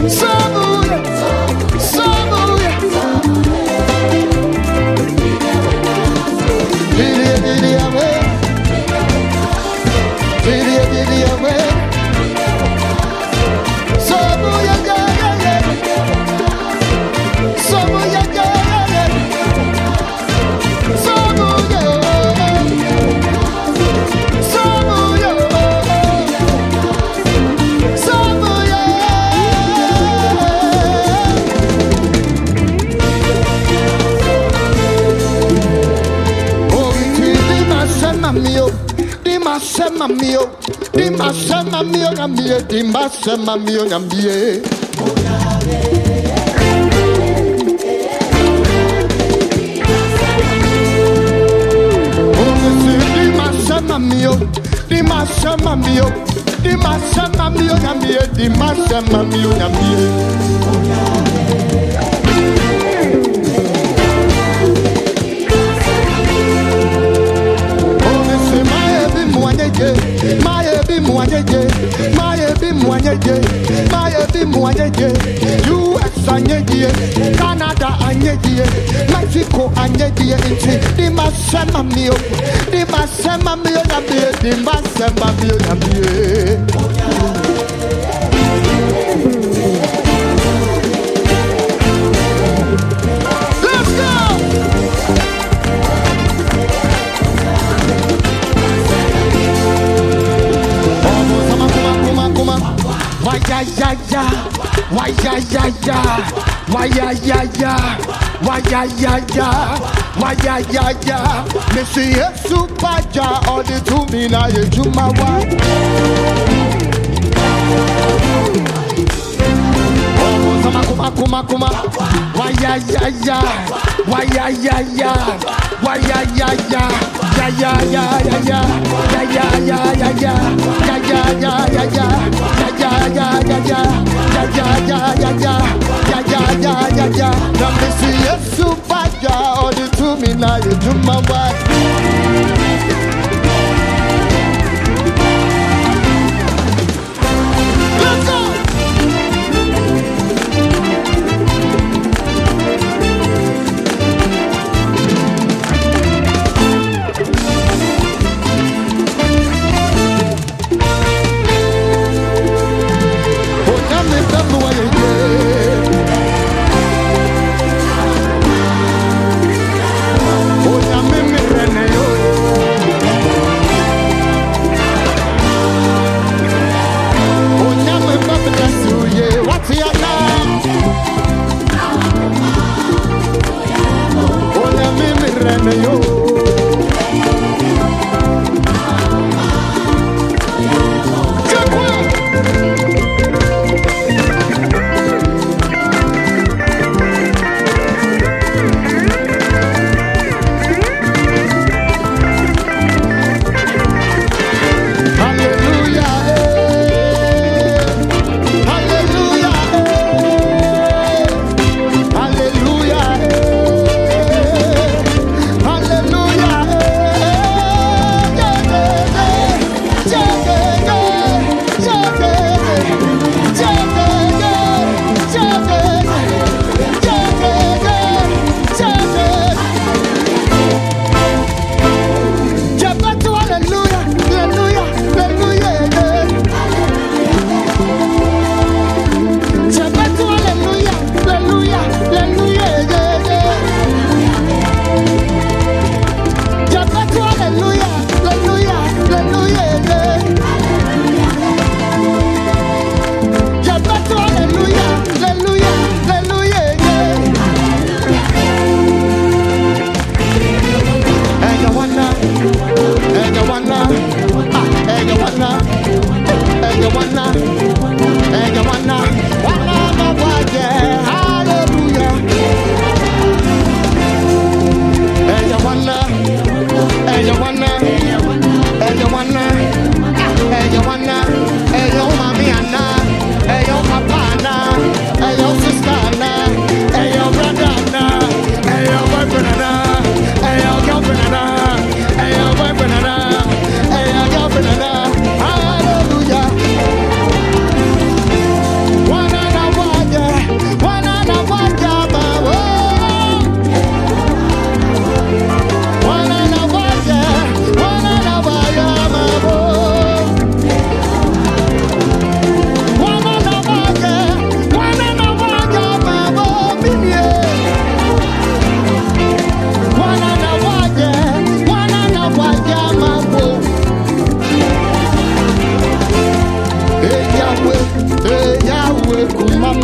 Canada anyeje, Mexico anyeje, di masema mio, di masema mio nyambie, di masema mio nyambie. Let's go. Why ya ya ya, why ya ya ya, why ya ya ya, why ya ya ya, why ya ya ya. Me see a super ja all the to me na ye juma wa. Kuma, why ya ya ya, why ya ya ya, why ya ya ya, ya ya ya ya ya, ya ya ya ya ya, ya ya ya ya ya, ya ya ya ya ya, ya ya ya ya ya, ya ya ya ya ya. Now me see a super ja all the to me now you do my way. Oh,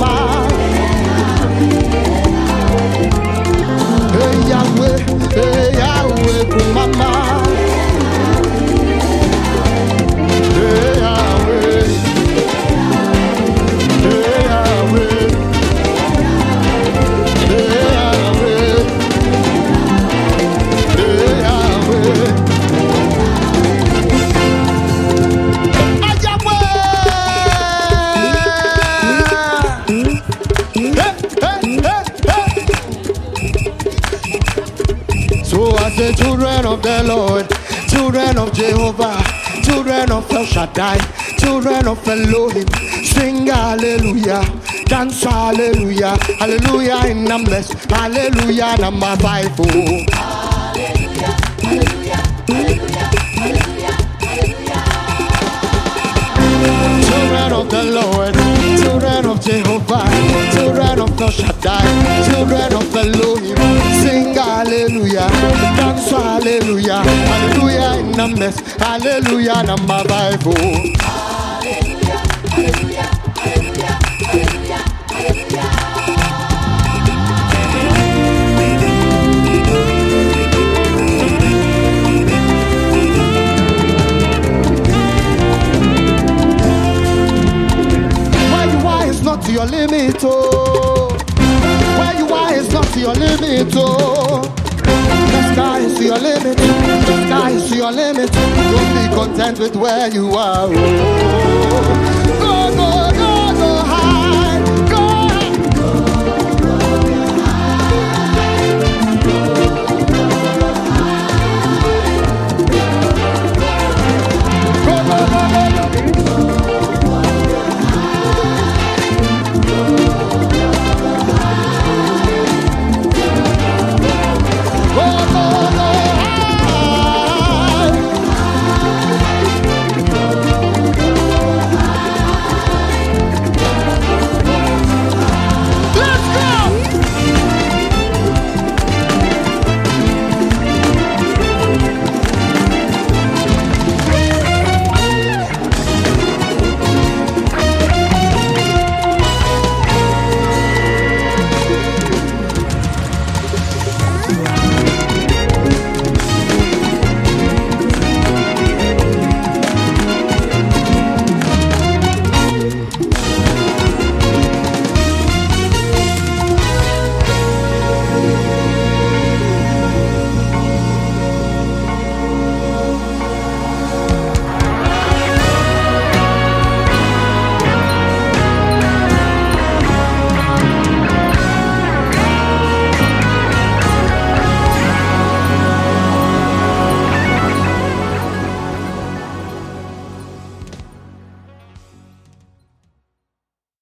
mama. Hey Yahweh, kumama. Hey Yahweh, hey Yahweh, hey Yahweh, hey Yahweh. So I say, children of the Lord, children of Jehovah, children of El Shaddai, children of Elohim, sing hallelujah, dance hallelujah, hallelujah in numbers, hallelujah number 5. Oh. Hallelujah, hallelujah, hallelujah, hallelujah, hallelujah. Children of the Lord, children of Jehovah, children of El Shaddai, children of Elohim, sing hallelujah, dance hallelujah, hallelujah in numbers, hallelujah number 5. Oh. Hallelujah, hallelujah, hallelujah, hallelujah, hallelujah. Where you are is not your limit, oh. Where you are is not your limit, oh. The sky is your limit, the sky is your limit. Don't be content with where you are, oh.